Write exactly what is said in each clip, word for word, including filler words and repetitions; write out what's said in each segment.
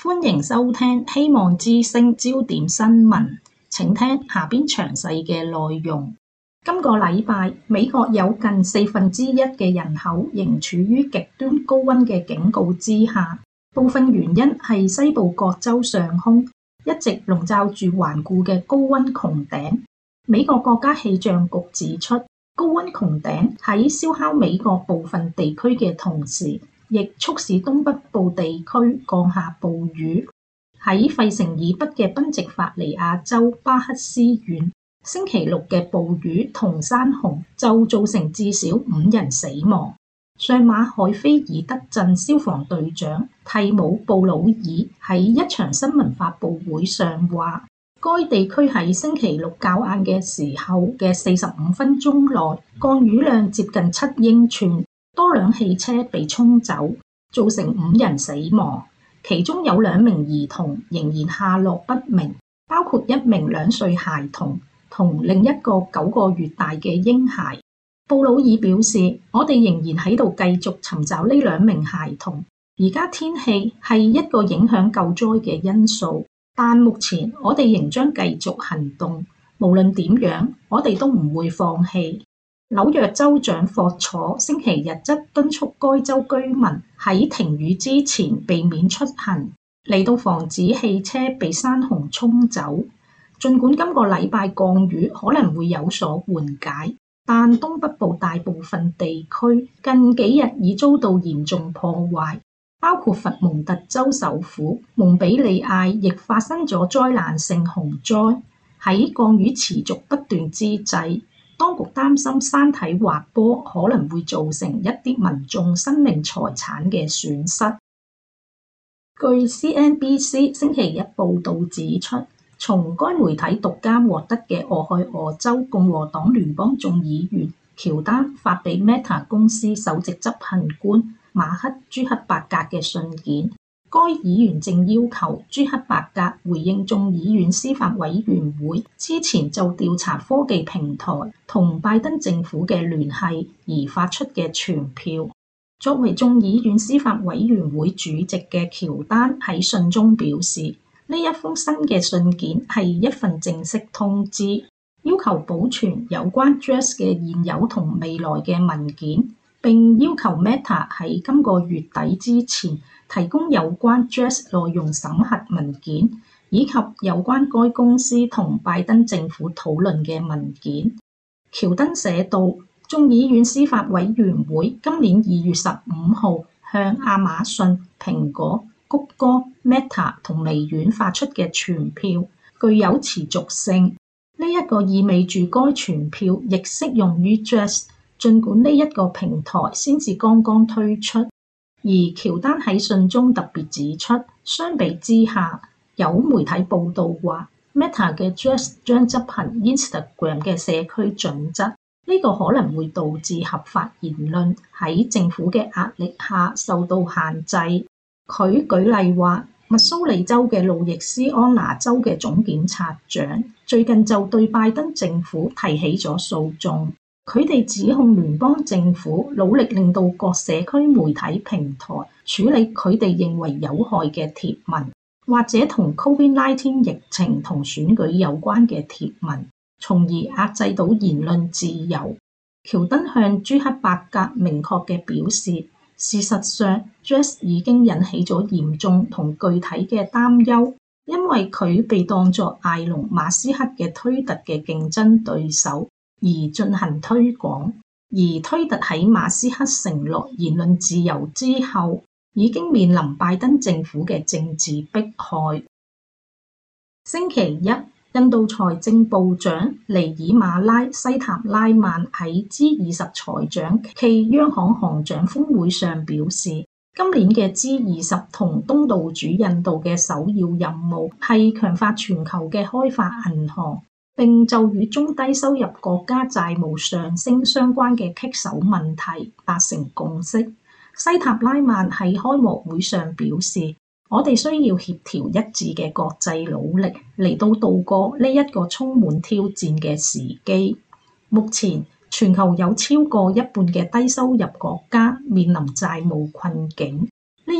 歡迎收聽希望之聲焦點新聞，請聽下邊詳細嘅內容。今個禮拜，美國有近四分之一嘅人口仍處於極端高溫嘅警告之下，部分原因係西部各州上空一直籠罩住頑固嘅高溫穹頂。美國國家氣象局指出，高溫穹頂喺燒烤美國部分地區嘅同時，亦促使東北部地區降下暴雨。喺費城以北嘅賓夕法尼亞州巴克斯縣，星期六嘅暴雨同山洪就造成至少五人死亡。上馬海菲爾德鎮消防隊長蒂姆布魯爾喺一場新聞發佈會上話，該地區喺星期六較晏嘅時候嘅四十五分鐘內降雨量接近七英寸，多輛汽車被沖走，造成五人死亡，其中有兩名兒童仍然下落不明，包括一名兩歲孩童同另一個九個月大嘅嬰孩。布魯爾表示，我哋仍然喺度繼續尋找呢兩名孩童。而家天氣係一個影響救災嘅因素，但目前我哋仍將繼續行動，無論點樣，我哋都唔會放棄。紐約州長霍楚星期日則敦促該州居民喺停雨之前避免出行，嚟到防止汽車被山洪沖走。儘管今個禮拜降雨可能會有所緩解，但東北部大部分地區近幾日已遭到嚴重破壞，包括佛蒙特州首府蒙彼利埃亦發生咗災難性洪災。喺降雨持續不斷之際，當局擔心山體滑坡可能會造成一啲民眾生命財產嘅損失。據 C N B C 星期一報導指出，從該媒體獨家獲得嘅俄亥俄州共和黨聯邦眾議員喬丹發俾 Meta 公司首席執行官馬克朱克伯格嘅信件，該議員正要求朱克伯格回應眾議院司法委員會之前就調查科技平台同拜登政府嘅聯繫而發出嘅傳票。作為眾議院司法委員會主席嘅喬丹喺信中表示，呢一封新嘅信件係一份正式通知，要求保存有關 Dress 嘅現有同未來嘅文件，並要求 Meta 喺今個月底之前提供有關 Dress 內容審核文件，以及有關該公司同拜登政府討論嘅文件。喬登寫道，眾議院司法委員會今年二月十五號向亞馬遜、蘋果、谷歌、Meta 同微軟發出嘅傳票具有持續性，呢一個意味住該傳票亦適用於 Dress， 儘管呢一個平台先至剛剛推出。而喬丹喺信中特別指出，相比之下，有媒體報道話 Meta 嘅 Dress 將執行 Instagram 嘅社區準則，呢個可能會導致合法言論喺政府嘅壓力下受到限制。佢舉例話，密蘇里州嘅路易斯安那州嘅總檢察長最近就對拜登政府提起咗訴訟，佢哋指控聯邦政府努力令到各社區媒體平台處理佢哋認為有害嘅貼文，或者同 COVID 十九 疫情同選舉有關嘅貼文，從而壓制到言論自由。喬登向朱克伯格明確嘅表示，事實上 Dress 已經引起咗嚴重同具體嘅擔憂，因為佢被當作艾隆馬斯克嘅推特嘅競爭對手而進行推廣，而推特喺馬斯克承諾言論自由之後，已經面臨拜登政府嘅政治迫害。星期一，印度財政部長尼爾馬拉西塔拉曼喺 G 二十財長暨央行行長峰會上表示，今年嘅 G 二十同東道主印度嘅首要任務係強化全球嘅開發銀行，並就與中低收入國家債務上升相關嘅棘手問題達成共識。西塔拉曼喺開幕會上表示，我哋需要協調一致嘅國際努力嚟到渡過呢一個充滿挑戰嘅時機。目前全球有超過一半嘅低收入國家面臨債務困境，呢一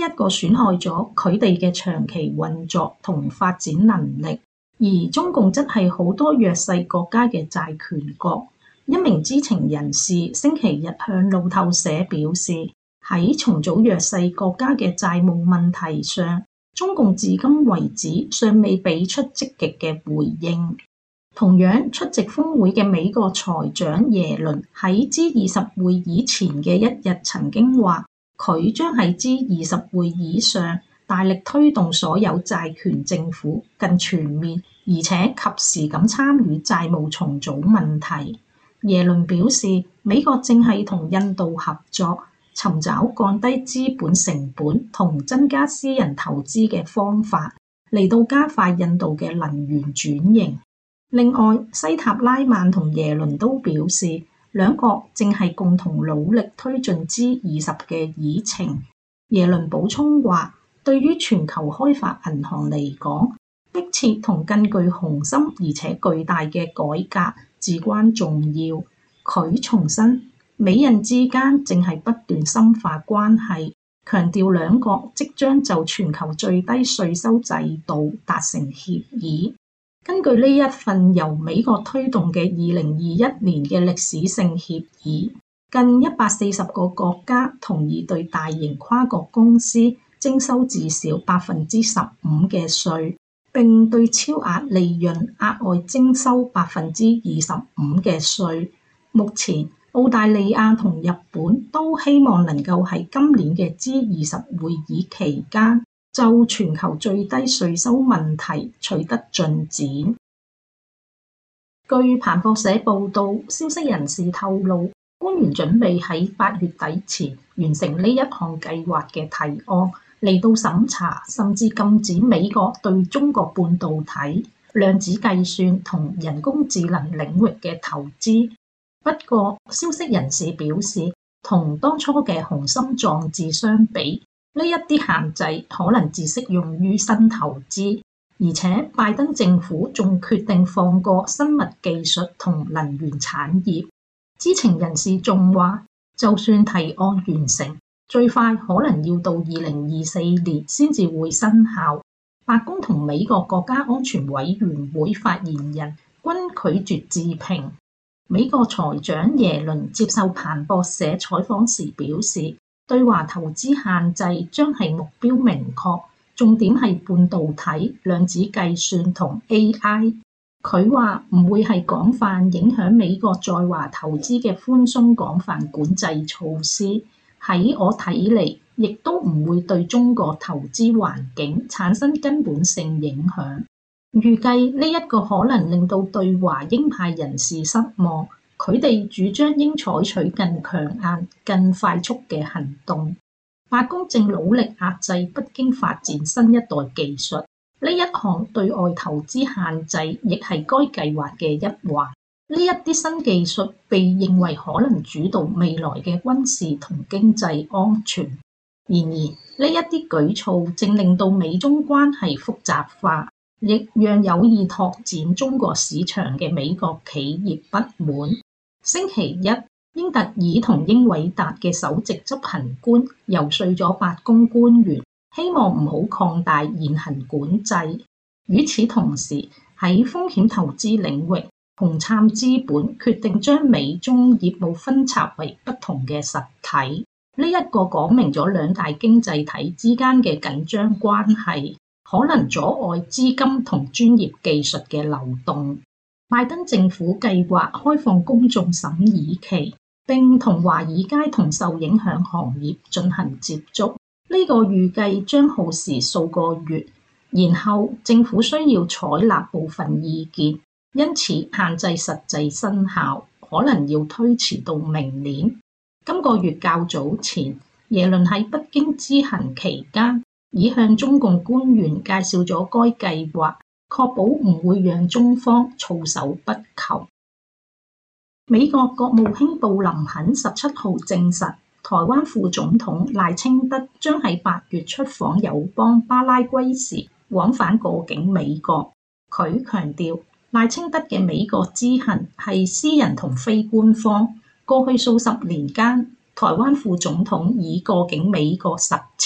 一個損害咗佢哋嘅長期運作同發展能力。而中共則係好多弱勢國家嘅債權國。一名知情人士星期日向路透社表示，喺重組弱勢國家嘅債務問題上，中共至今為止尚未俾出積極嘅回應。同樣出席峰會嘅美國財長耶倫喺 G 二十會議前嘅一日曾經話，佢將喺 G 二十會議上大力推動所有債權政府更全面而且及時咁參與債務重組問題。耶倫表示，美國正係同印度合作，尋找降低資本成本同增加私人投資嘅方法，嚟到加快印度嘅能源轉型。另外，西塔拉曼同耶倫都表示，兩國正係共同努力推進 G 二十嘅議程。耶倫補充話，對於全球開發銀行嚟講，迫切同更具雄心而且巨大嘅改革至關重要。佢重申，美印之間正係不斷深化關係，強調兩國即將就全球最低稅收制度達成協議。根據呢一份由美國推動嘅二零二一年嘅歷史性協議，近一百四十個國家同意對大型跨國公司徵收至少百分之十五嘅稅，並對超額利潤額外徵收百分之二十五嘅稅。目前，澳大利亞同日本都希望能夠喺今年嘅 G 二十會議期間就全球最低稅收問題取得進展。據彭博社報道，消息人士透露，官員準備喺八月底前完成呢一項計劃嘅提案，嚟到審查甚至禁止美國對中國半導體、量子計算同人工智能領域嘅投資。不過，消息人士表示，同當初嘅雄心壯志相比，呢一啲限制可能只適用於新投資，而且拜登政府仲決定放過生物技術同能源產業。知情人士仲話，就算提案完成，最快可能要到二零二四年先至會生效。白宮同美國國家安全委員會發言人均拒絕置評。美國財長耶倫接受彭博社採訪時表示，對華投資限制將係目標明確，重點係半導體、量子計算同 A I。佢話唔會係廣泛影響美國在華投資嘅寬鬆廣泛管制措施，喺我睇嚟，亦都唔會對中國投資環境產生根本性影響。預計呢一個可能令到對華鷹派人士失望，佢哋主張應採取更強硬、更快速嘅行動。白宮正努力壓制北京發展新一代技術，呢一項對外投資限制亦係該計劃嘅一環。呢一啲新技術被認為可能主導未來嘅軍事同經濟安全。然而，呢一啲舉措正令到美中關係複雜化，亦讓有意拓展中國市場嘅美國企業不滿。星期一，英特爾同英偉達嘅首席執行官遊說咗白宮官員，希望唔好擴大現行管制。與此同時，喺風險投資領域，紅杉資本決定將美中業務分拆為不同嘅實體。呢一個講明咗兩大經濟體之間嘅緊張關係，可能阻礙資金同專業技術嘅流動。拜登政府計劃開放公眾審議期，並同華爾街同受影響行業進行接觸。呢個預計將耗時數個月，然後政府需要採納部分意見，因此限制實際生效，可能要推遲到明年。今個月較早前，耶倫喺北京之行期間，已向中共官員介紹咗該計劃，確保唔會讓中方措手不及。美國國務卿布林肯十七號證實，台灣副總統賴清德將喺八月出訪友邦巴拉圭時，往返過境美國。佢強調，賴清德嘅美國之行係私人同非官方。過去數十年間，台灣副總統已過境美國十次，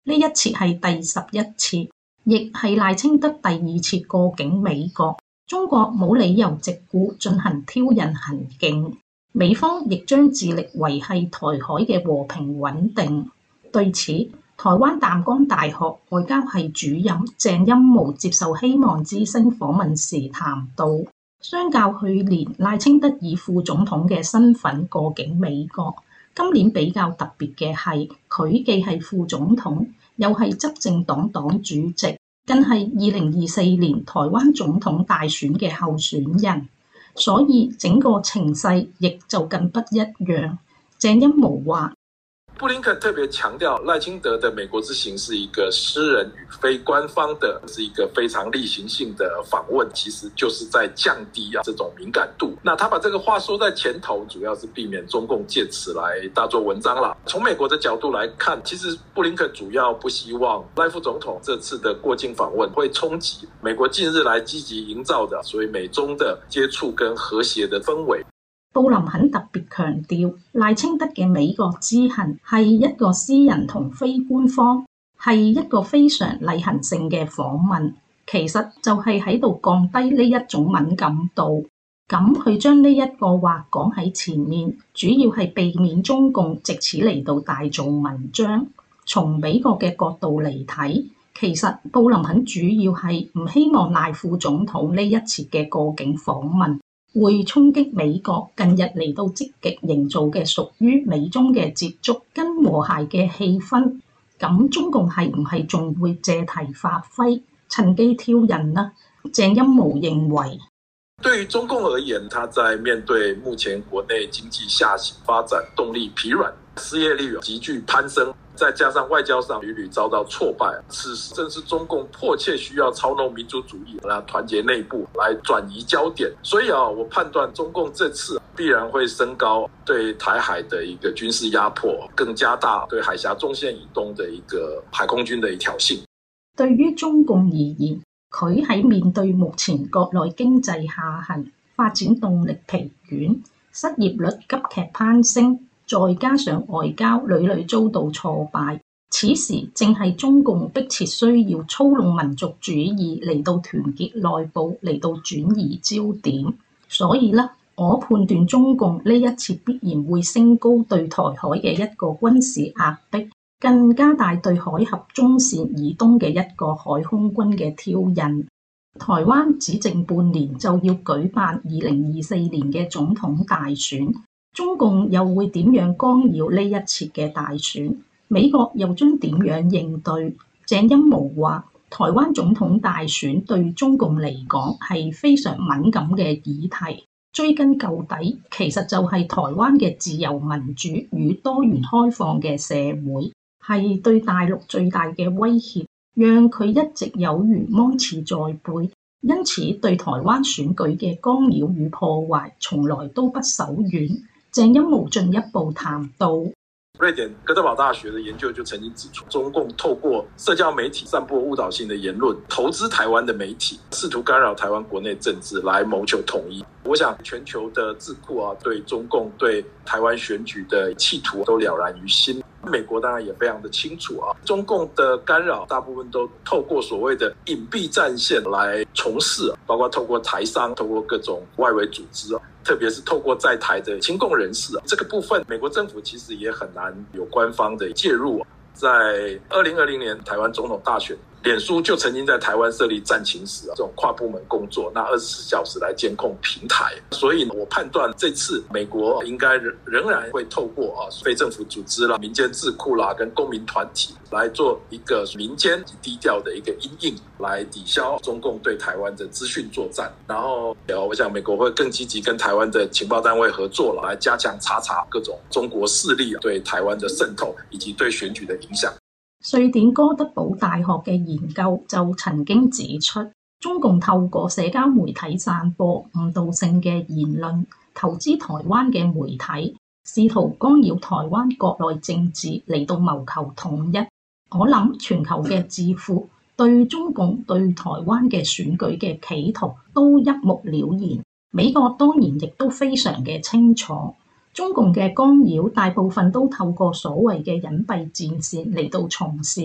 呢一次係第十一次，亦係賴清德第二次過境美國。中國冇理由藉故進行挑釁行徑，美方亦將致力維繫台海嘅和平穩定。對此，台灣淡江大學外交系主任鄭欽模接受希望之聲訪問時談到，相較去年賴清德以副總統嘅身份過境美國，今年比較特別嘅係，佢既係副總統，又係執政黨黨主席，更係二零二四年台灣總統大選嘅候選人，所以整個情勢亦就更不一樣。鄭欽模話， 布林肯特別強調，賴清德的美國之行是一個私人與非官方的，是一個非常例行性的訪問，其實就是在降低啊這種敏感度。那他把這個話說在前頭，主要是避免中共借此來大做文章啦。從美國的角度來看，其實布林肯主要不希望賴副總統這次的過境訪問會衝擊美國近日來積極營造的所謂美中的接觸跟和諧的氛圍。 布林肯特別強調，賴清德嘅美國之行係一個私人同非官方，係一個非常例行性嘅訪問，其實就係喺度降低呢一種敏感度。咁佢將呢一個話講喺前面，主要係避免中共藉此嚟到大做文章。從美國嘅角度嚟睇，其實布林肯主要係唔希望賴副總統呢一次嘅過境訪問會衝擊美國近日嚟到積極營造嘅屬於美中嘅接觸跟和諧嘅氣氛。咁中共係唔係仲會借題發揮，趁機挑釁呢？鄭欽模認為， 對於中共而言，他在面對目前國內經濟下行發展動力疲軟，失業率急劇攀升，再加上外交上屢屢遭到挫敗，此時正是中共迫切需要操弄民族主義來團結內部，來轉移焦點。所以啊，我判斷中共這次必然會升高對台海的一個軍事壓迫，更加大對海峽中線以東的一個海空軍的一挑釁。 對於中共而言，佢喺面對目前國內經濟下行、發展動力疲軟、失業率急劇攀升，再加上外交屢屢遭到挫敗，此時正係中共迫切需要操弄民族主義嚟到團結內部，嚟到轉移焦點。所以呢，我判斷中共呢一次必然會升高對台海嘅一個軍事壓迫，更加大對海峽中線以東嘅一個海空軍嘅挑釁。台灣只剩半年就要舉辦二零二四年嘅總統大選，中共又會點樣干擾呢一次嘅大選？美國又將點樣應對？鄭欽模話，台灣總統大選對中共嚟講係非常敏感嘅議題，追根究底，其實就係台灣嘅自由民主與多元開放嘅社會，係對大陸最大嘅威脅，讓佢一直有如芒刺在背。因此對台灣選舉嘅干擾與破壞從來都不手軟。鄭欽模進一步談到， 瑞典哥德堡大學的研究就曾經指出，中共透過社交媒體散播誤導性的言論，投資台灣的媒體，試圖干擾台灣國內政治來謀求統一。我想全球的智庫啊，對中共對台灣選舉的企圖都了然於心。美國當然也非常的清楚啊，中共的干擾大部分都透過所謂的隱蔽戰線來從事，包括透過台商，透過各種外圍組織，特別是透過在台的親共人士，這個部分美國政府其實也很難有官方的介入。在二零二零年台灣總統大選，臉書就曾經在台灣設立戰情室，這種跨部門工作，那二十四小時來監控平台。所以我判斷這次美國應該仍然會透過啊非政府組織啦、民間智庫啦跟公民團體來做一個民間低調的一個因應，來抵消中共對台灣的資訊作戰。然後我想美國會更積極跟台灣的情報單位合作，來加強查查各種中國勢力對台灣的滲透以及對選舉的影響。 瑞典哥德堡大學嘅研究就曾經指出，中共透過社交媒體散播誤導性嘅言論，投資台灣嘅媒體，試圖干擾台灣國內政治嚟到謀求統一。我諗全球嘅智庫對中共對台灣嘅選舉嘅企圖都一目了然，美國當然亦都非常嘅清楚。中共嘅干擾大部分都透過所謂嘅隱蔽戰線嚟到從事，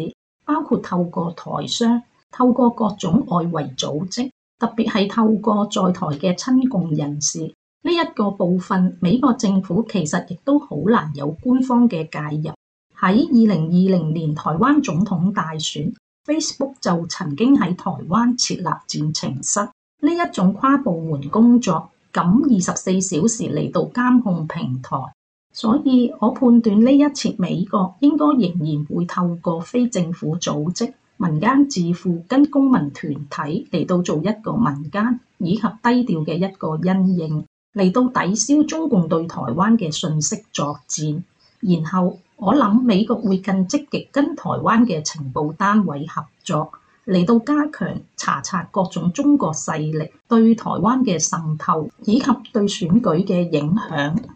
包括透過台商、透過各種外圍組織，特別係透過在台嘅親共人士呢一個部分，美國政府其實亦都好難有官方嘅介入。喺二零二零年台灣總統大選，Facebook 就曾經喺台灣設立戰情室，呢一種跨部門工作，咁二十四小時嚟到監控平台，所以我判斷呢一次美國應該仍然會透過非政府組織、民間智庫跟公民團體嚟到做一個民間以及低調嘅一個因應，嚟到抵消中共對台灣嘅訊息作戰，然後我諗美國會更積極跟台灣嘅情報單位合作，嚟到加強查察各種中國勢力對台灣嘅滲透，以及對選舉嘅影響。